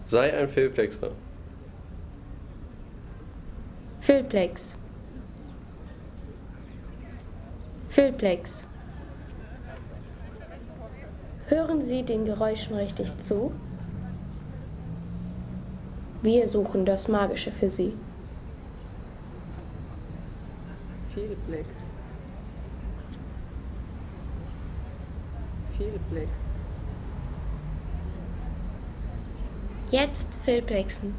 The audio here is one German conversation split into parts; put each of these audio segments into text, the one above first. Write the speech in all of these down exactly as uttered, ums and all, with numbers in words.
Sei ein Filplexer. Filplex. Filplex. Hören Sie den Geräuschen richtig zu? Wir suchen das Magische für Sie. Filplex. Filplex. Jetzt Filplexen.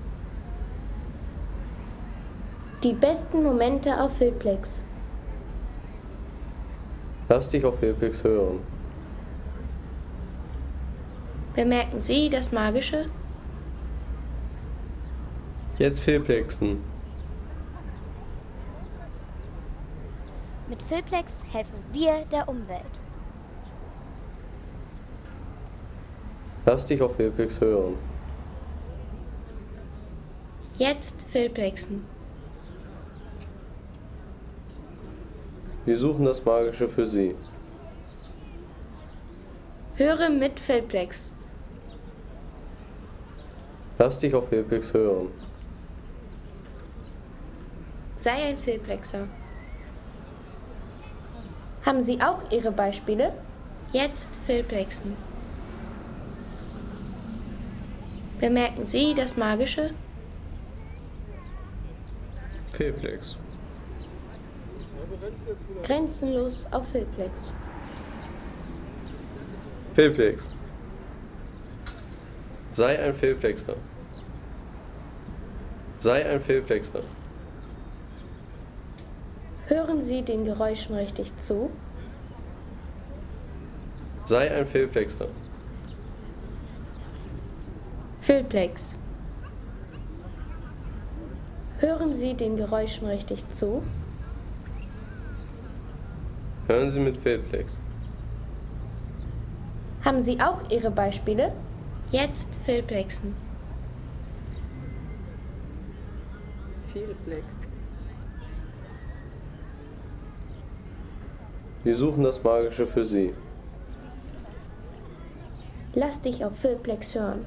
Die besten Momente auf Filplex. Lass dich auf Filplex hören. Bemerken Sie das Magische? Jetzt Filplexen. Mit Filplex helfen wir der Umwelt. Lass dich auf Filplex hören. Jetzt Filplexen. Wir suchen das Magische für Sie. Höre mit Filplex. Lass dich auf Filplex hören. Sei ein Filplexer. Haben Sie auch Ihre Beispiele? Jetzt Filplexen. Bemerken Sie das Magische? Filplex. Grenzenlos auf Filplex. Filplex. Sei ein Filplexer. Sei ein Filplexer. Hören Sie den Geräuschen richtig zu? Sei ein Filplexer. Filplex. Hören Sie den Geräuschen richtig zu? Hören Sie mit Filplex. Haben Sie auch Ihre Beispiele? Jetzt Filplexen. Filplex. Wir suchen das Magische für Sie. Lass dich auf Filplex hören.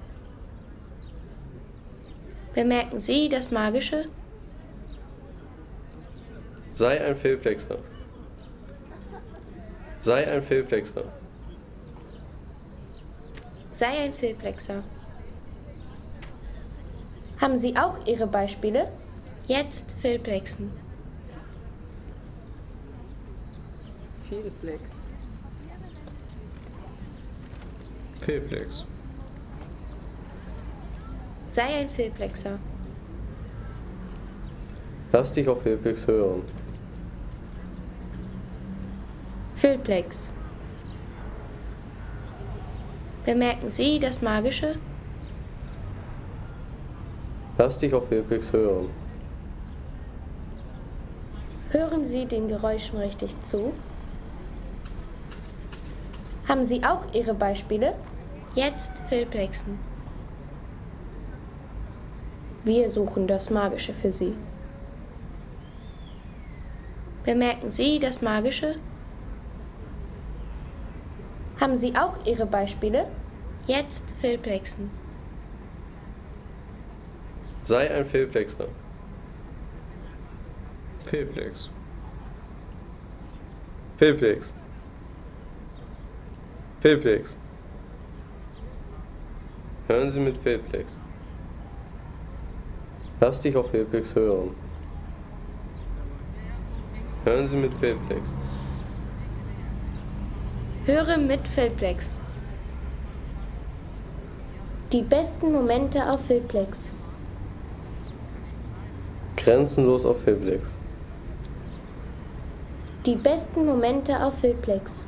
Bemerken Sie das Magische? Sei ein Filplexer. Sei ein Filplexer. Sei ein Filplexer. Haben Sie auch Ihre Beispiele? Jetzt Filplexen. Filplex. Filplex. Sei ein Filplexer. Lass dich auf Filplex hören. Filplex. Bemerken Sie das Magische? Lass dich auf Filplex hören. Hören Sie den Geräuschen richtig zu? Haben Sie auch Ihre Beispiele? Jetzt Filplexen. Wir suchen das Magische für Sie. Bemerken Sie das Magische? Haben Sie auch Ihre Beispiele? Jetzt Filplexen. Sei ein Filplexer. Filplex. Filplex. Filplex. Hören Sie mit Filplex. Lass dich auf Filplex hören. Hören Sie mit Filplex. Höre mit Filplex. Die besten Momente auf Filplex. Grenzenlos auf Filplex. Die besten Momente auf Filplex.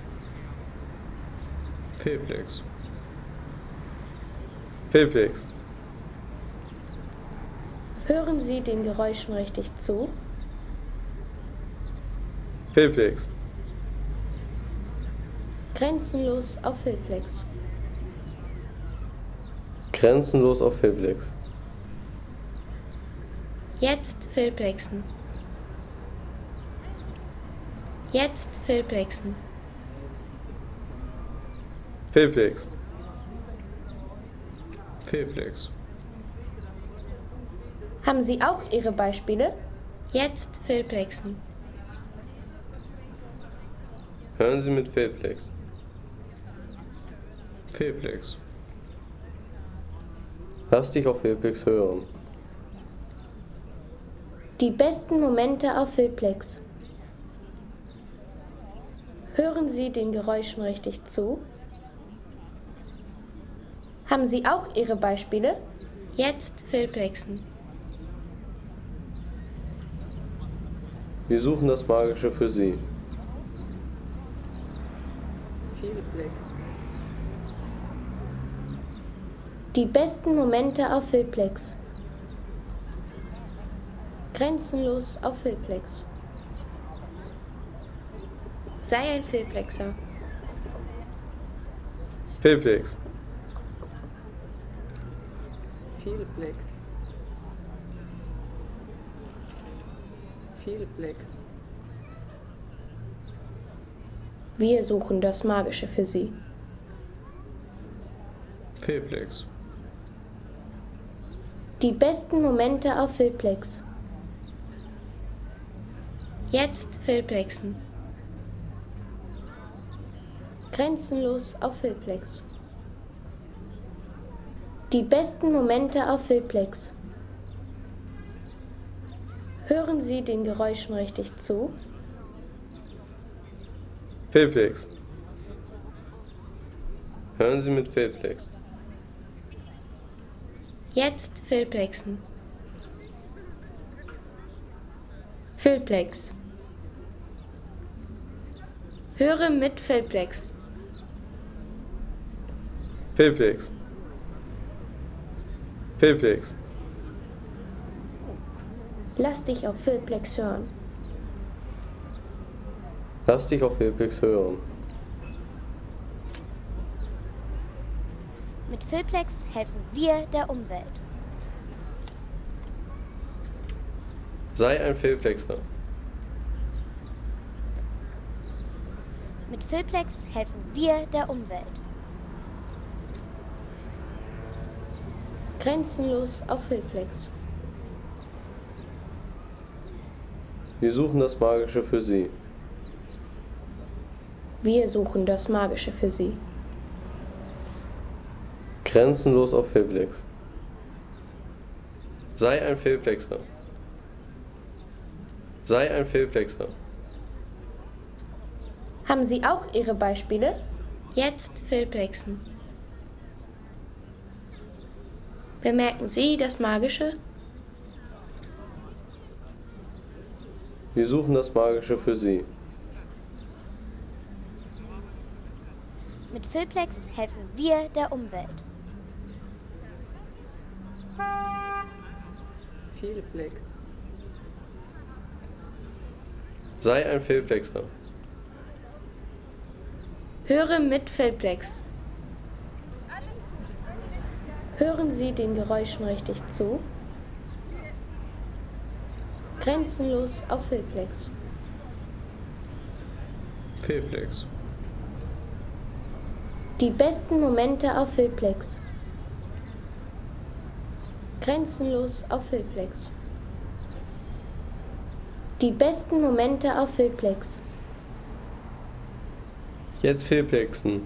Filplex. Filplex. Hören Sie den Geräuschen richtig zu? Filplex. Grenzenlos auf Filplex. Grenzenlos auf Filplex. Jetzt Filplexen. Jetzt Filplexen. Filplex. Fehlplex. Haben Sie auch Ihre Beispiele? Jetzt Fehlplexen. Hören Sie mit Fehlplex. Fehlplex. Lass dich auf Fehlplex hören. Die besten Momente auf Fehlplex. Hören Sie den Geräuschen richtig zu? Haben Sie auch Ihre Beispiele? Jetzt Fehlplexen. Wir suchen das Magische für Sie. Fehlplex. Die besten Momente auf Fehlplex. Grenzenlos auf Fehlplex. Sei ein Fehlplexer. Fehlplex. Fehlplex. Fehlplex. Wir suchen das Magische für Sie. Fehlplex. Die besten Momente auf Fehlplex. Jetzt Fehlplexen. Grenzenlos auf Fehlplex. Die besten Momente auf Fehlplex. Hören Sie den Geräuschen richtig zu? Fehlplex. Hören Sie mit Fehlplex. Jetzt Fehlplexen. Fehlplex. Höre mit Fehlplex. Fehlplex. Fehlplex. Lass dich auf Fehlplex hören. Lass dich auf Fehlplex hören. Mit Fehlplex helfen wir der Umwelt. Sei ein Fehlplexer. Mit Fehlplex helfen wir der Umwelt. Grenzenlos auf Fehlplex. Wir suchen das Magische für Sie. Wir suchen das Magische für Sie. Grenzenlos auf Fehlplex. Sei ein Fehlplexer. Sei ein Fehlplexer. Haben Sie auch Ihre Beispiele? Jetzt Fehlplexen. Bemerken Sie das Magische? Wir suchen das Magische für Sie. Mit Fehlplex helfen wir der Umwelt. Fehlplex. Sei ein Fehlplexer. Höre mit Fehlplex. Hören Sie den Geräuschen richtig zu? Grenzenlos auf Fehlplex. Fehlplex. Die besten Momente auf Fehlplex. Grenzenlos auf Fehlplex. Die besten Momente auf Fehlplex. Jetzt Fehlplexen.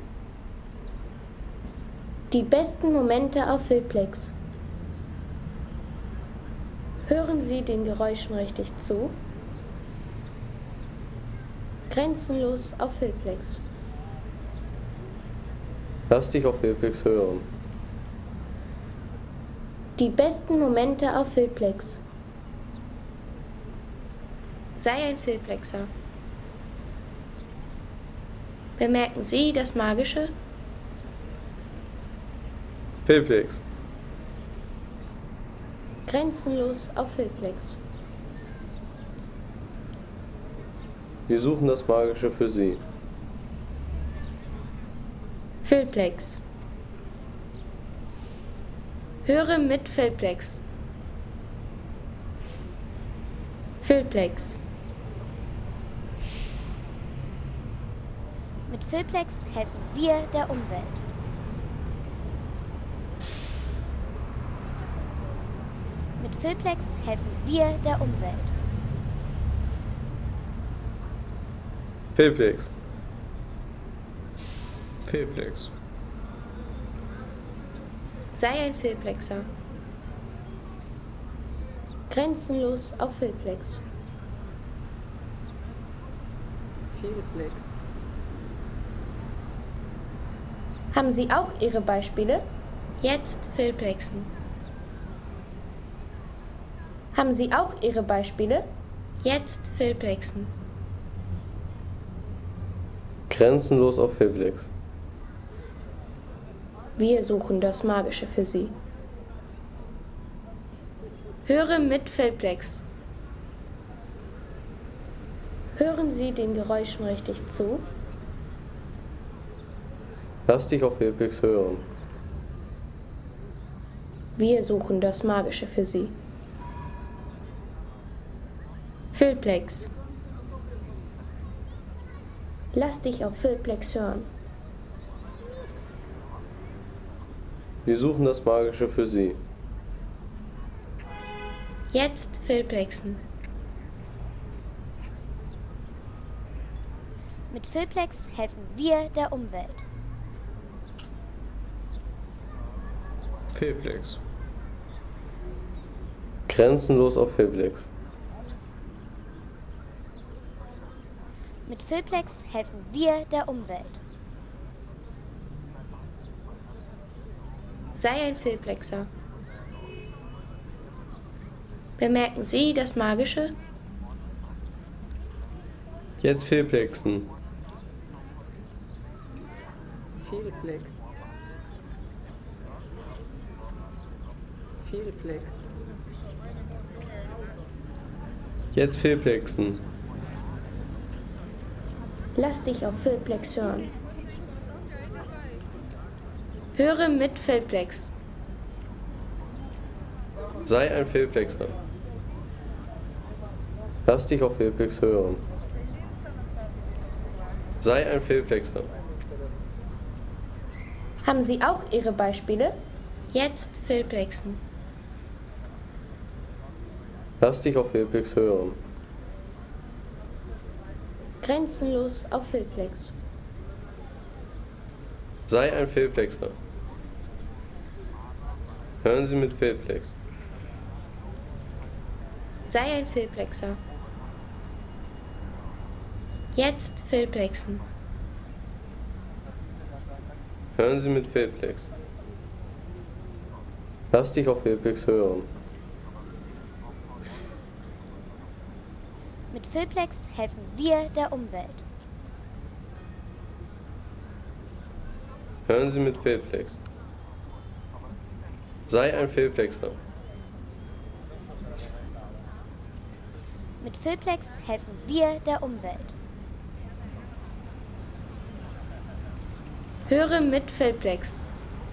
Die besten Momente auf Fehlplex. Hören Sie den Geräuschen richtig zu? Grenzenlos auf Fehlplex. Lass dich auf Fehlplex hören. Die besten Momente auf Fehlplex. Sei ein Fehlplexer. Bemerken Sie das Magische? Fehlplex. Grenzenlos auf Fehlplex. Wir suchen das Magische für Sie. Fehlplex. Höre mit Fehlplex. Fehlplex. Mit Fehlplex helfen wir der Umwelt. Filplex helfen wir der Umwelt. Filplex. Filplex. Sei ein Filplexer. Grenzenlos auf Filplex. Vielplex. Haben Sie auch Ihre Beispiele? Jetzt Filplexen. Haben Sie auch Ihre Beispiele? Jetzt Filplexen. Grenzenlos auf Filplex. Wir suchen das Magische für Sie. Höre mit Filplex. Hören Sie den Geräuschen richtig zu? Lass dich auf Filplex hören. Wir suchen das Magische für Sie. Filplex. Lass dich auf Filplex hören. Wir suchen das Magische für Sie. Jetzt Filplexen. Mit Filplex helfen wir der Umwelt. Filplex. Grenzenlos auf Filplex. Mit Filplex helfen wir der Umwelt. Sei ein Filplexer. Bemerken Sie das Magische? Jetzt Filplexen. Vielplex. Vielplex. Jetzt Filplexen. Lass dich auf Filplex hören. Höre mit Filplex. Sei ein Filplexer. Lass dich auf Filplex hören. Sei ein Filplexer. Haben Sie auch Ihre Beispiele? Jetzt Filplexen. Lass dich auf Filplex hören. Grenzenlos auf Filplex. Sei ein Filplexer. Hören Sie mit Filplex. Sei ein Filplexer. Jetzt Filplexen. Hören Sie mit Filplex. Lass dich auf Filplex hören. Mit Filplex helfen wir der Umwelt. Hören Sie mit Filplex. Sei ein Filplexer. Mit Filplex helfen wir der Umwelt. Höre mit Filplex.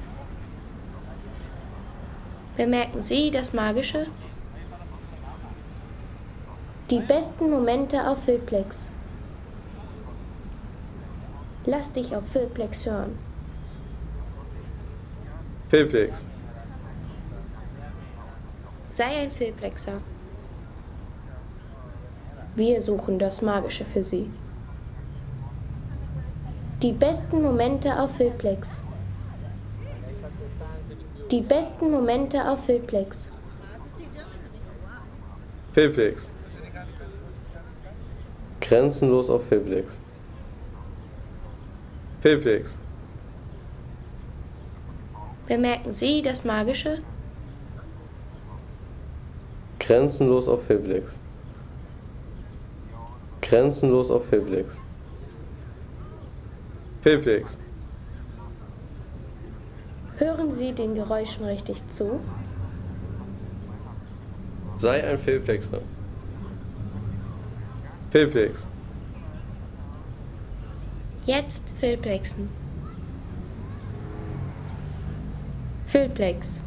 Bemerken Sie das Magische? Die besten Momente auf Filplex. Lass dich auf Filplex hören. Filplex. Sei ein Filplexer. Wir suchen das Magische für Sie. Die besten Momente auf Filplex. Die besten Momente auf Filplex. Filplex. Grenzenlos auf Filplex. Filplex. Bemerken Sie das Magische? Grenzenlos auf Filplex. Grenzenlos auf Filplex. Filplex. Hören Sie den Geräuschen richtig zu? Sei ein Filplexer. Filplex. Jetzt Filplexen. Filplex.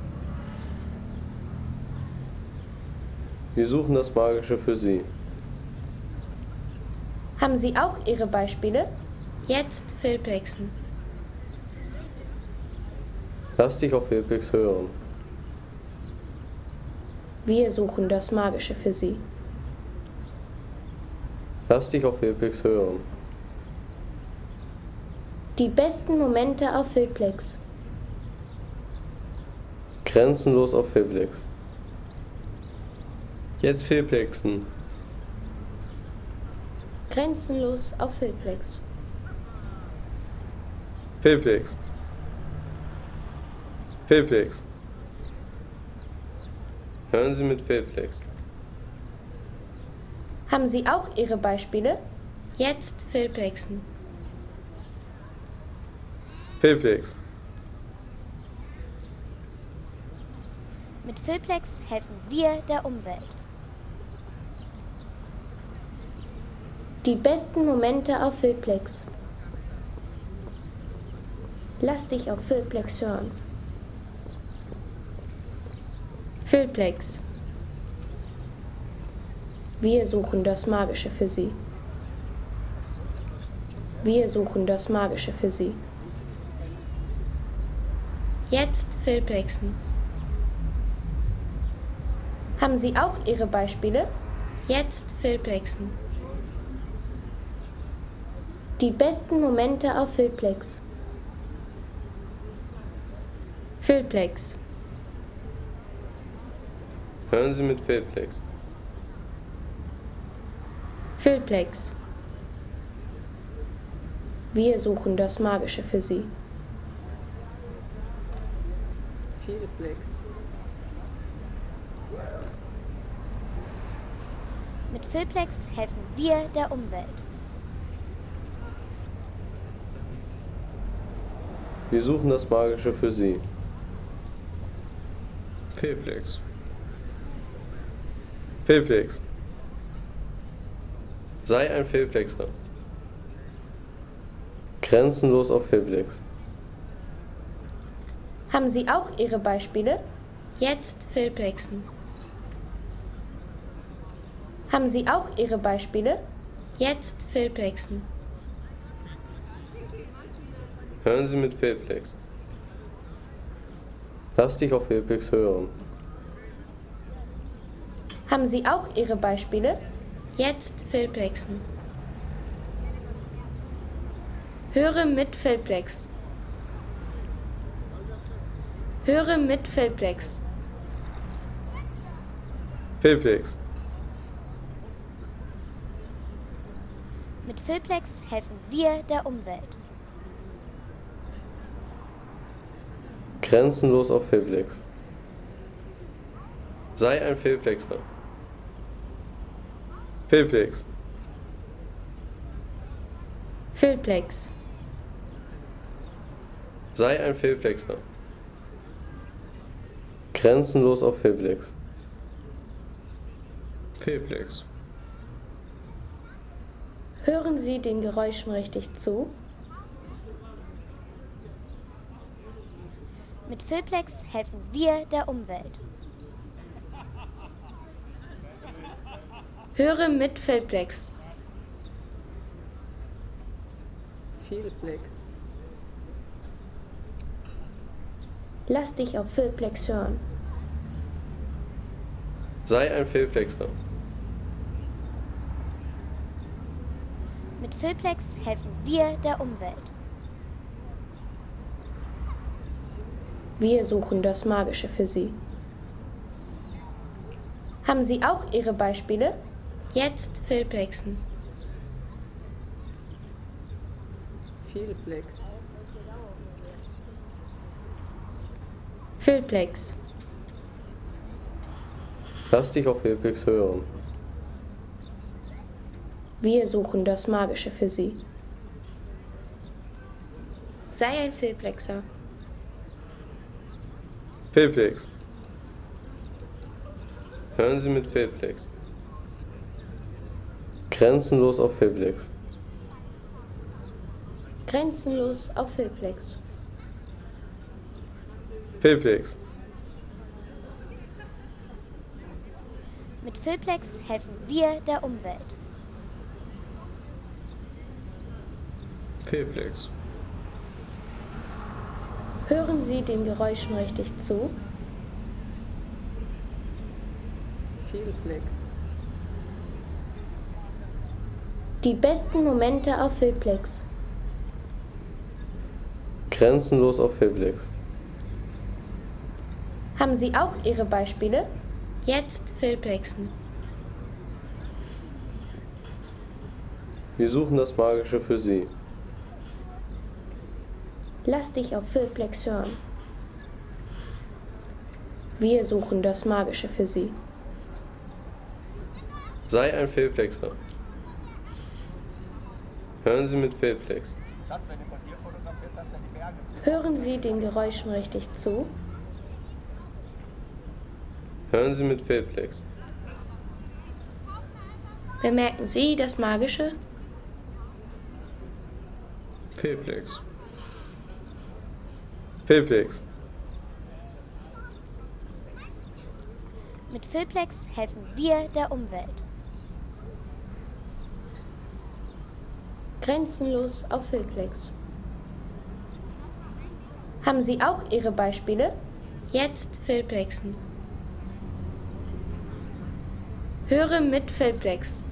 Wir suchen das Magische für Sie. Haben Sie auch Ihre Beispiele? Jetzt Filplexen. Lass dich auf Filplex hören. Wir suchen das Magische für Sie. Lass dich auf Filplex hören. Die besten Momente auf Filplex. Grenzenlos auf Filplex. Jetzt Filplexen. Grenzenlos auf Filplex. Filplex. Filplex. Hören Sie mit Filplex. Haben Sie auch Ihre Beispiele? Jetzt Filplexen. Filplex. Mit Filplex helfen wir der Umwelt. Die besten Momente auf Filplex. Lass dich auf Filplex hören. Filplex. Wir suchen das Magische für Sie. Wir suchen das Magische für Sie. Jetzt Filplexen. Haben Sie auch Ihre Beispiele? Jetzt Filplexen. Die besten Momente auf Filplex. Filplex. Hören Sie mit Filplex. Filplex. Wir suchen das Magische für Sie. Filplex. Mit Filplex helfen wir der Umwelt. Wir suchen das Magische für Sie. Filplex. Filplex. Sei ein Filplexer. Grenzenlos auf Filplex. Haben Sie auch Ihre Beispiele? Jetzt Filplexen. Haben Sie auch Ihre Beispiele? Jetzt Filplexen. Hören Sie mit Filplex. Lass dich auf Filplex hören. Haben Sie auch Ihre Beispiele? Jetzt Filplexen. Höre mit Filplex. Höre mit Filplex. Filplex. Mit Filplex helfen wir der Umwelt. Grenzenlos auf Filplex. Sei ein Filplexer. Filplex. Filplex. Sei ein Filplexer. Grenzenlos auf Filplex. Filplex. Hören Sie den Geräuschen richtig zu? Mit Filplex helfen wir der Umwelt. Höre mit Filplex. Filplex. Lass dich auf Filplex hören. Sei ein Filplexer. Mit Filplex helfen wir der Umwelt. Wir suchen das Magische für Sie. Haben Sie auch Ihre Beispiele? Jetzt Filplexen. Filplex. Filplex. Lass dich auf Filplex hören. Wir suchen das Magische für Sie. Sei ein Filplexer. Filplex. Hören Sie mit Filplex. Grenzenlos auf Filplex. Grenzenlos auf Filplex. Filplex. Mit Filplex helfen wir der Umwelt. Filplex. Hören Sie den Geräuschen richtig zu? Vielplex. Die besten Momente auf Filplex. Grenzenlos auf Filplex. Haben Sie auch Ihre Beispiele? Jetzt Filplexen. Wir suchen das Magische für Sie. Lass dich auf Filplex hören. Wir suchen das Magische für Sie. Sei ein Filplexer. Hören Sie mit Filplex. Hören Sie den Geräuschen richtig zu? Hören Sie mit Filplex. Bemerken Sie das Magische? Filplex. Filplex. Mit Filplex helfen wir der Umwelt. Grenzenlos auf Filplex. Haben Sie auch Ihre Beispiele? Jetzt Filplexen. Höre mit Filplex.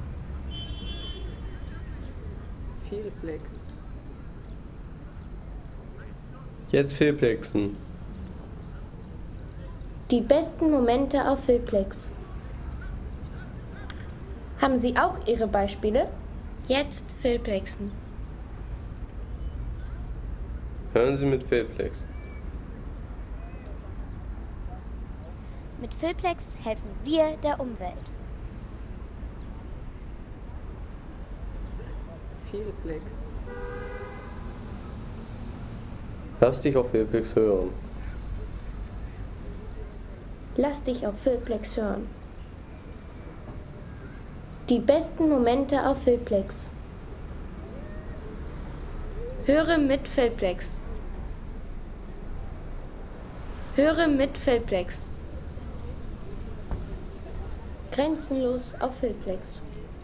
Vielplex. Jetzt Filplexen. Die besten Momente auf Filplex. Haben Sie auch Ihre Beispiele? Jetzt Filplexen. Hören Sie mit Filplex. Mit Filplex helfen wir der Umwelt. Vielplex. Lass dich auf Filplex hören. Lass dich auf Filplex hören. Die besten Momente auf Filplex. Höre mit Filplex. Höre mit Filplex. Grenzenlos auf Filplex.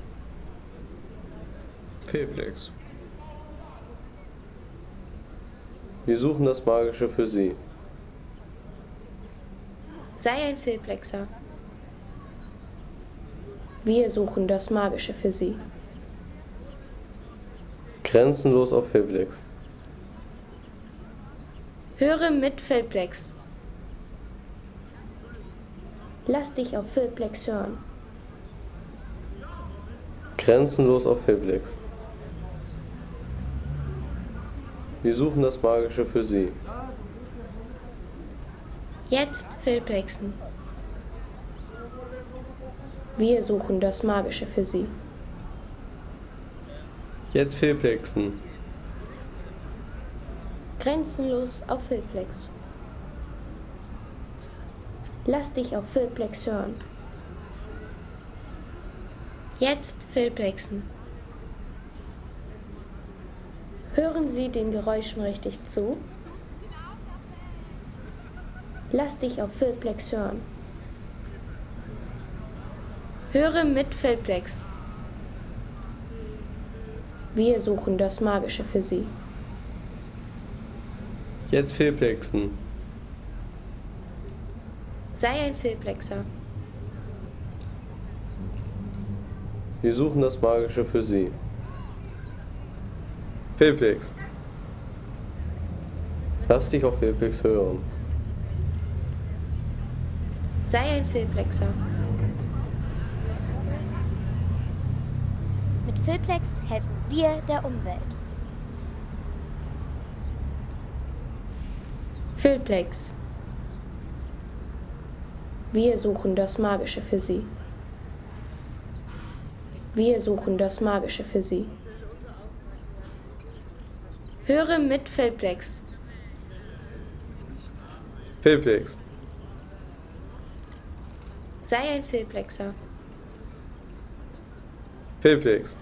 Filplex. Wir suchen das Magische für Sie. Sei ein Filplexer. Wir suchen das Magische für Sie. Grenzenlos auf Filplex. Höre mit Filplex. Lass dich auf Filplex hören. Grenzenlos auf Filplex. Wir suchen das Magische für Sie. Jetzt Filplexen. Wir suchen das Magische für Sie. Jetzt Filplexen. Grenzenlos auf Filplex. Lass dich auf Filplex hören. Jetzt Filplexen. Hören Sie den Geräuschen richtig zu? Lass dich auf Filplex hören. Höre mit Filplex. Wir suchen das Magische für Sie. Jetzt Filplexen. Sei ein Filplexer. Wir suchen das Magische für Sie. Filplex. Lass dich auf Filplex hören. Sei ein Filplexer. Mit Filplex helfen wir der Umwelt. Filplex. Wir suchen das Magische für Sie. Wir suchen das Magische für Sie. Höre mit Filplex. Filplex. Sei ein Filplexer. Filplex.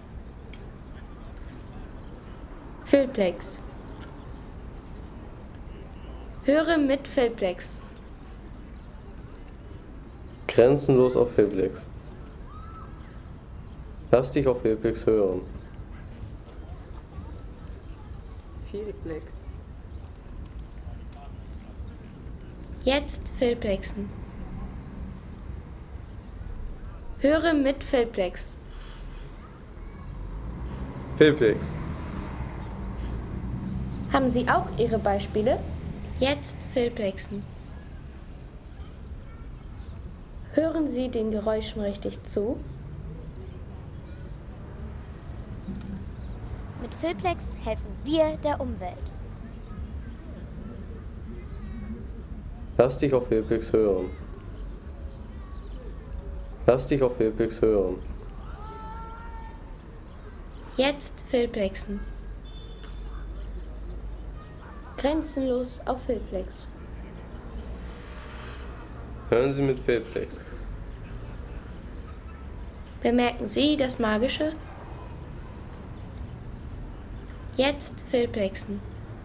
Filplex. Höre mit Filplex. Grenzenlos auf Filplex. Lass dich auf Filplex hören. Vielplex. Jetzt Filplexen. Höre mit Filplex. Filplex. Haben Sie auch Ihre Beispiele? Jetzt Filplexen. Hören Sie den Geräuschen richtig zu? Mit Filplex helfen wir der Umwelt. Lass dich auf Filplex hören. Lass dich auf Filplex hören. Jetzt Filplexen. Grenzenlos auf Filplex. Hören Sie mit Filplex. Bemerken Sie das Magische? Jetzt Filplexen.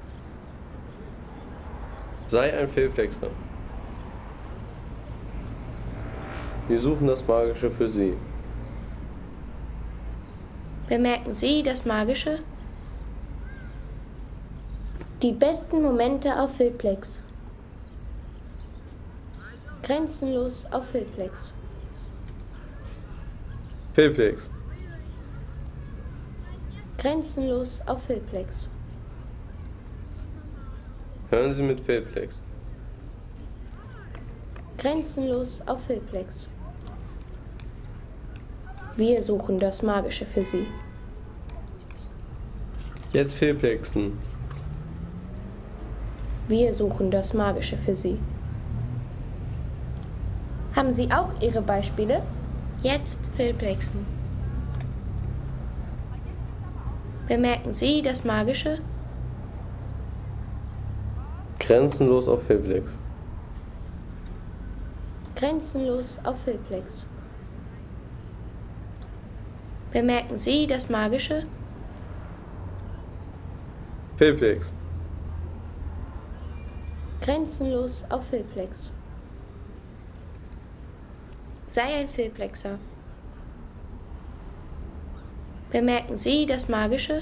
Sei ein Filplexer. Wir suchen das Magische für Sie. Bemerken Sie das Magische? Die besten Momente auf Filplex. Grenzenlos auf Filplex. Filplex. Grenzenlos auf Filplex. Hören Sie mit Filplex. Grenzenlos auf Filplex. Wir suchen das Magische für Sie. Jetzt Filplexen. Wir suchen das Magische für Sie. Haben Sie auch Ihre Beispiele? Jetzt Filplexen. Bemerken Sie das Magische? Grenzenlos auf Filplex. Grenzenlos auf Filplex. Bemerken Sie das Magische? Filplex. Grenzenlos auf Filplex. Sei ein Filplexer. Bemerken Sie das Magische?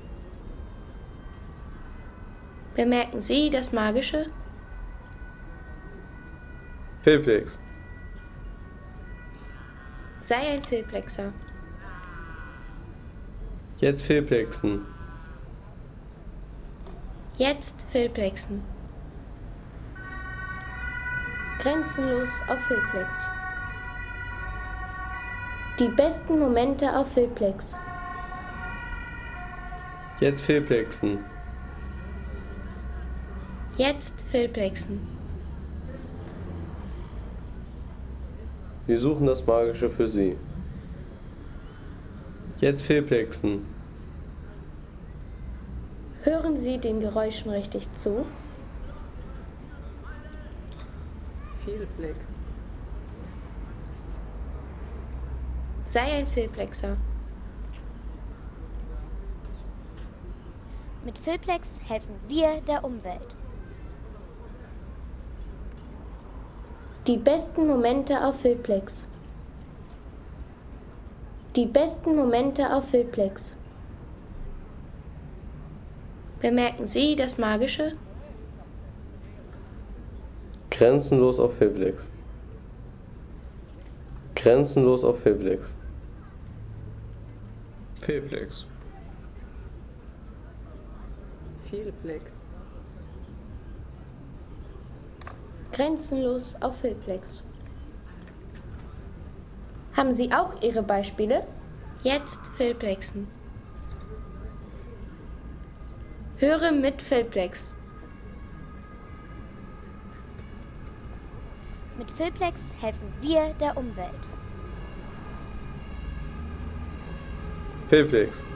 Bemerken Sie das Magische? Filplex. Sei ein Filplexer. Jetzt Filplexen. Jetzt Filplexen. Grenzenlos auf Filplex. Die besten Momente auf Filplex. Jetzt Filplexen. Jetzt Filplexen. Wir suchen das Magische für Sie. Jetzt Filplexen. Hören Sie den Geräuschen richtig zu? Filplex. Sei ein Filplexer. Mit Filplex helfen wir der Umwelt. Die besten Momente auf Filplex. Die besten Momente auf Filplex. Bemerken Sie das Magische? Grenzenlos auf Filplex. Grenzenlos auf Filplex. Filplex. Filplex. Grenzenlos auf Filplex. Haben Sie auch Ihre Beispiele? Jetzt Filplexen. Höre mit Filplex. Mit Filplex helfen wir der Umwelt. Filplex.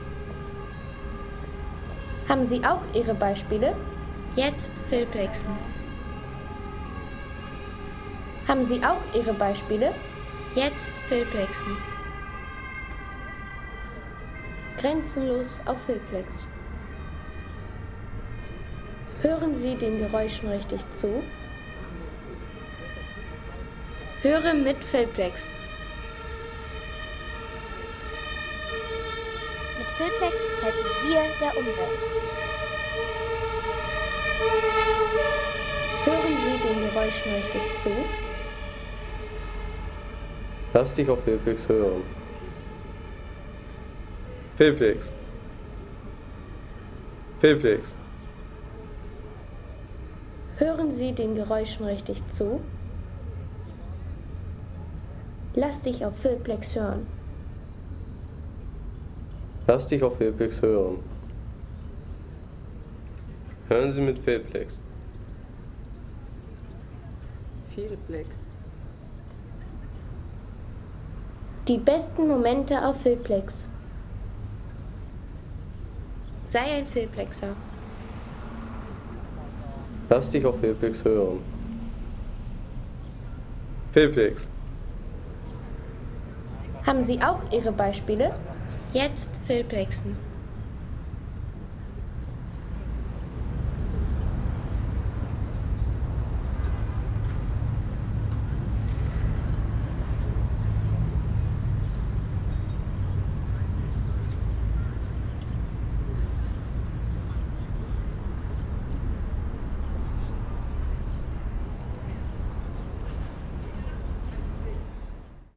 Haben Sie auch Ihre Beispiele? Jetzt Filplexen. Haben Sie auch Ihre Beispiele? Jetzt Filplexen. Grenzenlos auf Filplex. Hören Sie den Geräuschen richtig zu? Höre mit Filplex. Mit Filplex helfen wir der Umwelt. Hören Sie den Geräuschen richtig zu? Lass dich auf Filplex hören. Filplex. Filplex. Hören Sie den Geräuschen richtig zu? Lass dich auf Filplex hören. Lass dich auf Filplex hören. Hören Sie mit Filplex. Vielplex. Die besten Momente auf Filplex. Sei ein Filplexer. Lass dich auf Filplex hören. Filplex. Haben Sie auch Ihre Beispiele? Jetzt Filplexen.